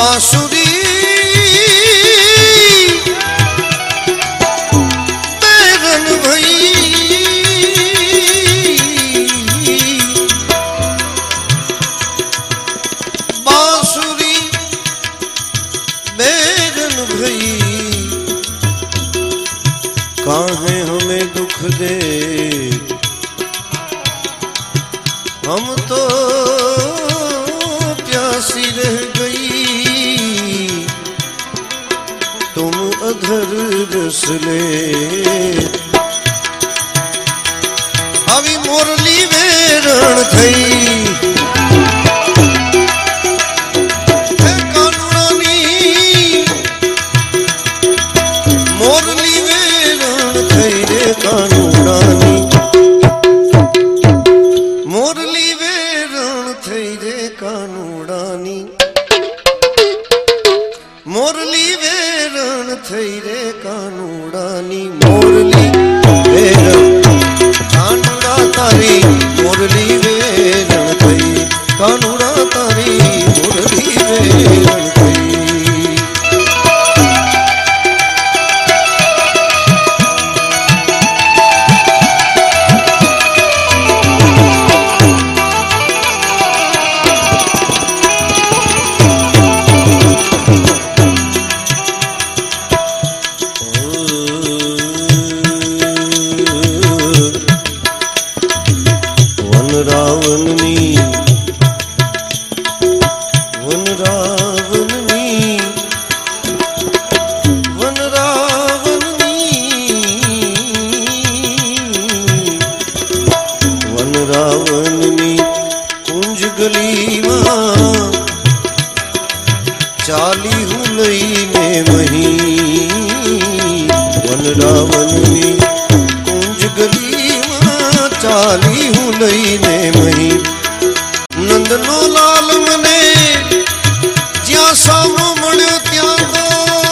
बांसुरी बैरन भई बांसुरी बैरन भई काहे हमें दुख दे हम तो प्यासी रह गई तुम अधर रस ले अभी मुरली वेरण थई कानूनी मुरली वेरण थई रे कानूनी मुरली वेरण थई रे कानूनी मुरली वेरण थई रे कानूनी मुरली वेरण कानूड़ा तारी मुरली वेरण थई कानूड़ा तारी मुरली वेरण थई रावणनी कुंज गली मां चाली हूँ लई ने मही वन रावणनी कुंज गली मां चाली हूँ लई ने मही नंदनो लाल मने ज्या सामो मळ्यो त्यां तो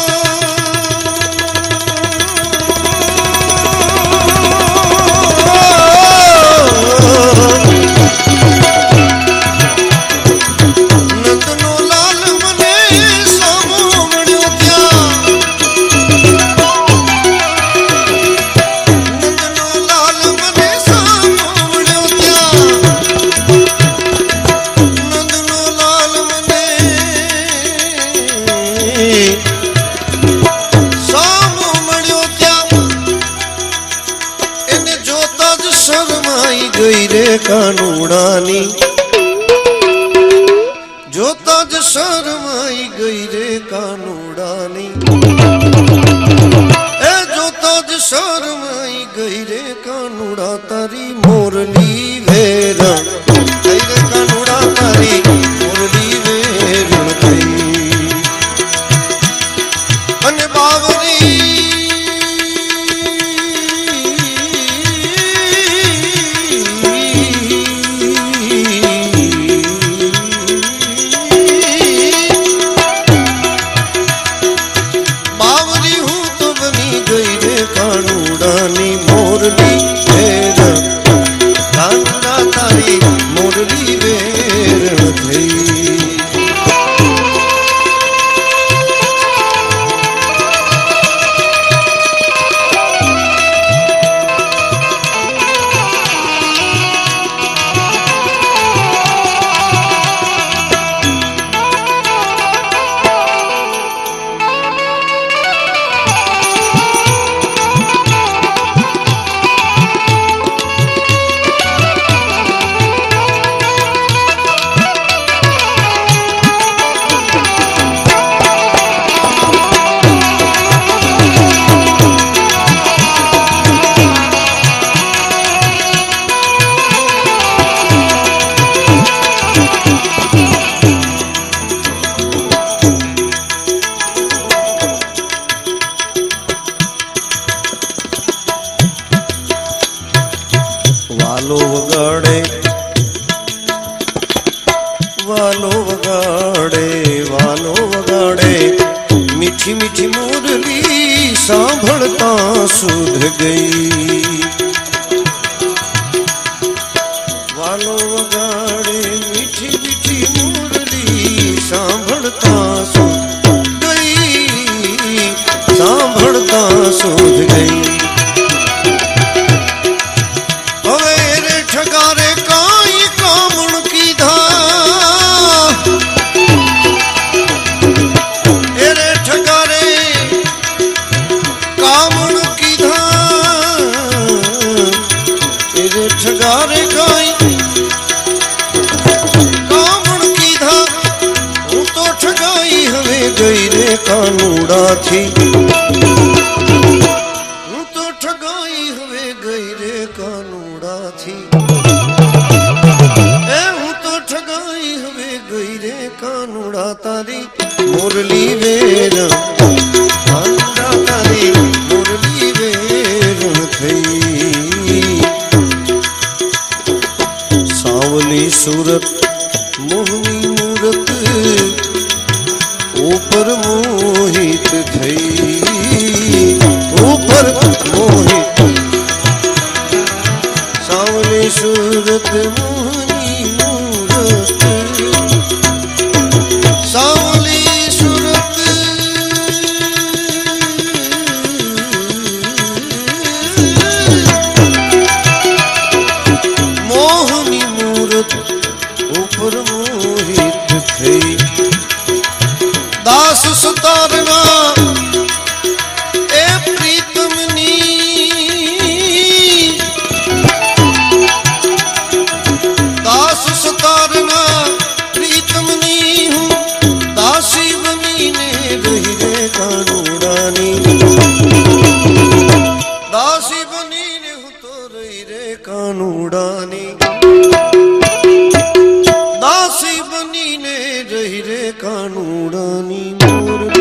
गई रे कानूड़ानी जो तज शर्माई गई रे कानूड़ानी ए जो तज शर्माई गई रे कानूड़ा तारी मुरली वेरण गई रे कानूड़ा तारी मुरली वेरण गई अने बावरी कानूड़ानी मुरली वेरण कानूड़ा तारी मुरली वेरण थई वालो वगाड़े मीठी मीठी मुरली सांभळता सुध गई वालो वगाड़े मीठी मीठी मुरली सांभळता सुध थी हूँ तो ठगाई हवे गई रे कानूड़ा थी हूँ तो ठगाई हवे गई रे कानूड़ा तारी मुरली वेर कानूड़ा तारी मुरली वेर थई सावली सूरत मोहनी मूरत ऊपर मोहित थई ऊपर मोहित सावली सूरत मोहनी मूरत सावली सूरत मोहनी मूरत ऊपर मोहित थई दास सुतारना ए प्रीतमनी दास सुतारना प्रीतमनी हूँ दासी बनी ने रही रे कानूड़ानी दासी बनी ने हूँ तो रही रे कानूड़ानी दासी बनी ने रही रे कानूड़ानी मोर